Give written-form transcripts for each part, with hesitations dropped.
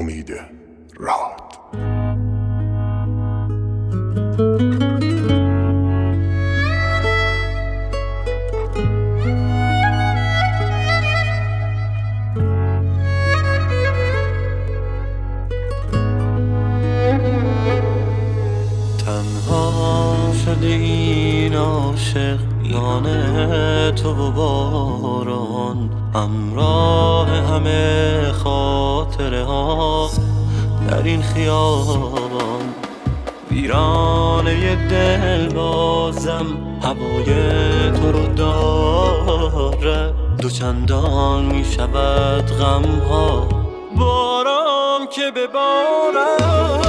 امید راد. تنها شده این عاشق میانه تو و باران، همراه همه خاطره ها در این خیابان. ویرانه دل بازم هوای تو رو داره، دوچندان می شود غم ها بارم که ببارم.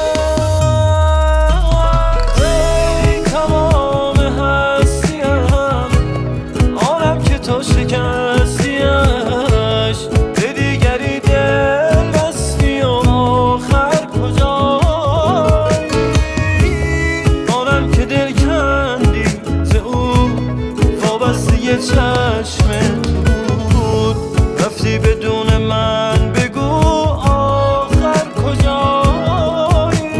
چشم تو رفتی بدون من، بگو آخر کجایی؟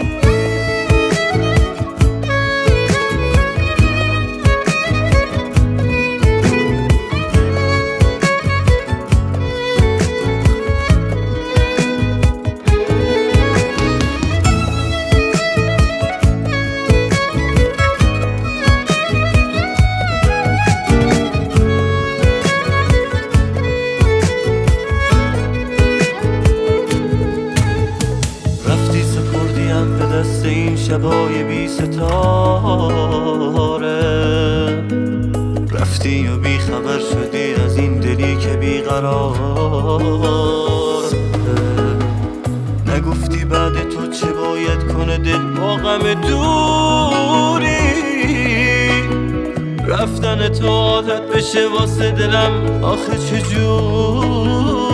این شبای بی ستاره رفتی و بی خبر شدی از این دلی که بی قرار. نگفتی بعد تو چه باید کنه دل با غم دوری، رفتن تو عادت بشه واسه دلم آخه چجور؟